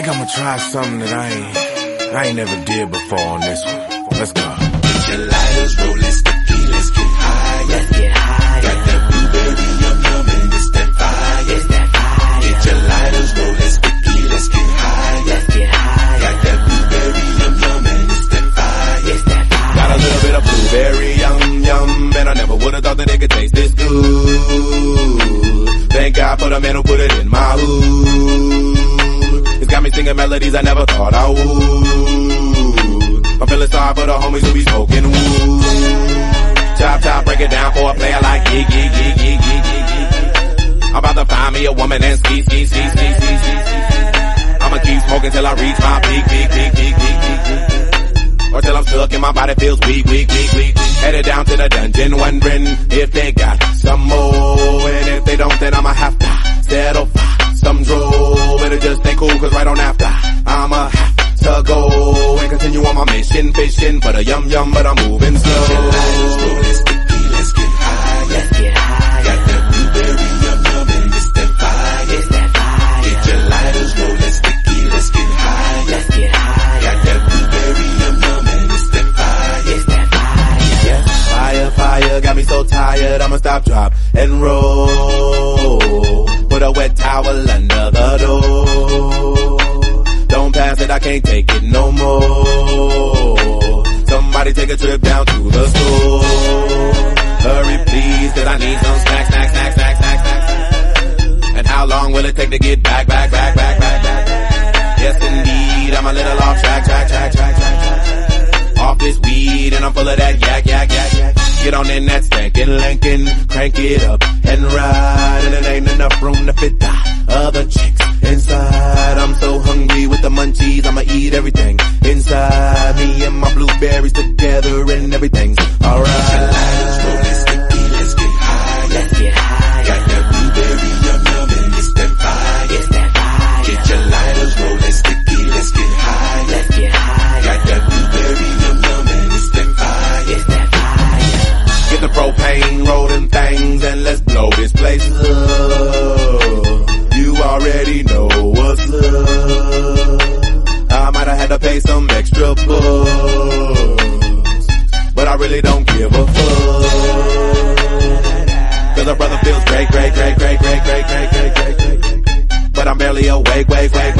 I'ma try something that I ain't never did before on this one. Let's go. Get your lighters rolling sticky, let's get high. Let's get high. Got that blueberry yum yum and it's that fire. It's that fire. Get your lighters rolling sticky, let's get high. Let's get high. Got that blueberry yum yum and it's that fire. It's that fire. Got a little bit of blueberry yum yum, and I never would've thought that it could taste this good. Thank God for the man who put it in my hood. It's got me singing melodies I never thought I would. I'm feeling sorry for the homies who be smoking wood. Chop, break it down for a player like Yee. I'm about to find me a woman and ski. I'ma keep smoking till I reach my peak. Or till I'm stuck and my body feels weak. Headed down to the dungeon, wondering if they got some more. And if they don't, then I'ma have to settle for some draw. But it just ain't cool, cause right on after I'ma have to go and continue on my mission, fishing for the yum yum, but I'm moving slow. Get your lighters rolling sticky, let's get high. Let's get high. Got that blueberry yum yum and it's that fire. It's that fire. Get your lighters rolling sticky, let's get high. Let's get high. Got that blueberry yum yum and it's that fire. It's that fire. Yeah, fire, got me so tired, I'ma stop, drop, and roll. Put a wet towel under the door. Don't pass it, I can't take it no more. Somebody take a trip down to the store. Hurry please, cause I need some snacks. And how long will it take to get back? Yes indeed, I'm a little off track. Off this weed and I'm full of that yak. Get on in that stankin' Lincoln, crank it up and ride. And it ain't enough room to fit the other chicks inside. I'm so hungry with the munchies, I'ma eat everything inside. Me and my blueberries together and everything's alright. Get your lighters rolling sticky, let's get high. Let's get high. Got that blueberry yum yum and it's that fire. It's that fire. Get your lighters rolling sticky, let's get high. Let's get high. Got that blueberry yum yum and it's that fire. It's that fire. Get the propane rolling things and let's blow this place up. You already know what's up. I might have had to pay some extra bucks, but I really don't give a fuck. Cause a brother feels great. But I'm barely awake.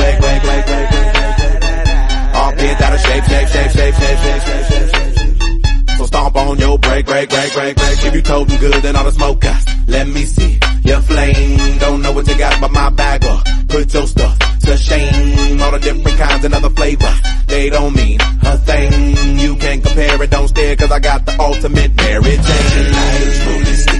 All bent out of shape. So stomp on your break. If you toting good, then all the smoke us. Let me see your flame. Don't know what you got, but my bag up. Put your stuff to shame. All the different kinds and other flavors, they don't mean a thing. You can't compare it, don't stare, cause I got the ultimate Mary Jane. Lighters rolling sticky.